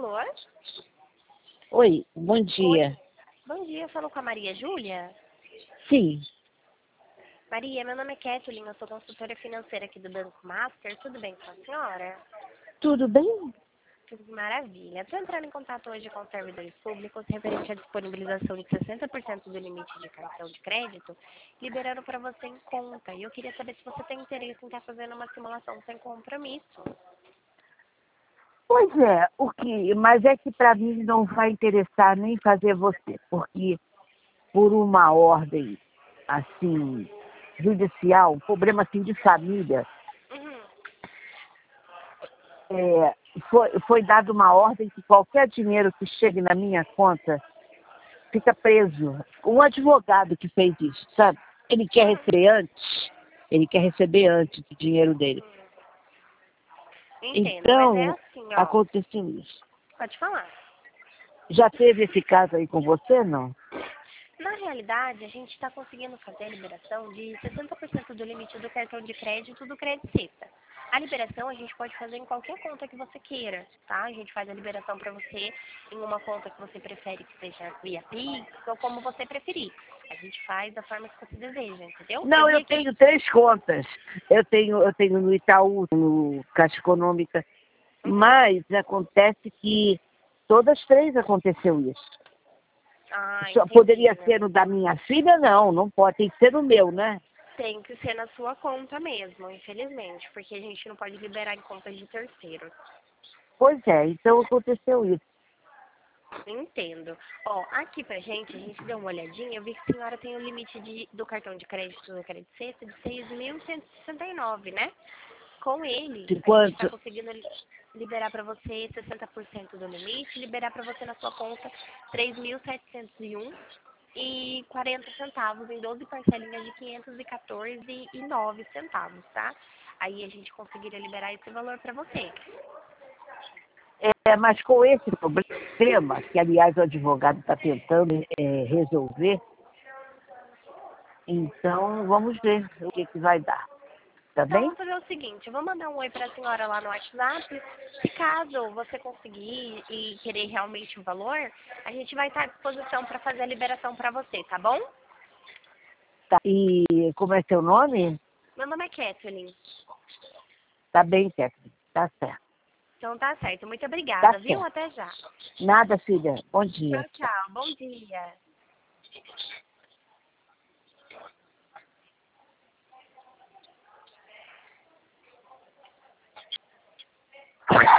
Alô? Oi, bom Oi. dia. Bom dia, eu falo com a Maria Júlia. Sim, Maria, meu nome é Kathleen, eu sou consultora financeira aqui do Banco Master. Tudo bem com a senhora? tudo bem? Tudo maravilha. Estou entrando em contato hoje com os servidores públicos referente à disponibilização de 60% do limite de cartão de crédito, liberando para você em conta. E eu queria saber se você tem interesse em estar fazendo uma simulação sem compromisso. Pois é, mas é que para mim não vai interessar nem fazer você, porque por uma ordem assim judicial, um problema assim de família, Uhum. foi dada uma ordem que qualquer dinheiro que chegue na minha conta fica preso. Um advogado que fez isso, sabe? Ele quer receber antes, ele quer receber antes o dinheiro dele. Entendo, mas é Então, assim, ó. aconteceu isso. Pode falar. Já teve esse caso aí com você, não? Na realidade, a gente está conseguindo fazer a liberação de 60% do limite do cartão de crédito do Crédito Cesta. A liberação a gente pode fazer em qualquer conta que você queira, tá? A gente faz a liberação para você em uma conta que você prefere que seja via Pix ou como você preferir. A gente faz da forma que você deseja, entendeu? Não, Vi eu aqui. tenho 3 contas. Eu tenho no Itaú, no Caixa Econômica, Uhum. mas acontece que todas 3 aconteceu isso. Ah, Só entendi, poderia né? ser no da minha filha? Não, não pode, tem que ser no meu, né? Tem que ser na sua conta mesmo, infelizmente, porque a gente não pode liberar em contas de terceiros. Pois é, então aconteceu isso. Entendo. Ó, aqui pra gente, a gente deu uma olhadinha, eu vi que a senhora tem o limite do cartão de crédito do Crédito Sexta de 6.169, né? Com ele, De a gente está quanto? conseguindo liberar para você 60% do limite, liberar para você na sua conta 3.701 e 40 centavos em 12 parcelinhas de 514,09 centavos, tá? Aí a gente conseguiria liberar esse valor para você. Mas com esse problema, que aliás o advogado está tentando resolver, então vamos ver o que vai dar. Tá Então, bem? vamos fazer o seguinte, eu vou mandar um oi para a senhora lá no WhatsApp. Se caso você conseguir e querer realmente o valor, a gente vai estar à disposição para fazer a liberação para você, tá bom? Tá. E como é seu nome? Meu nome é Kathleen. Tá bem, Kathleen. Tá certo. Então tá certo. Muito Tá obrigada, viu? certo. Até já. Nada, filha. Bom dia. Tchau, tchau. Bom dia. Tchau.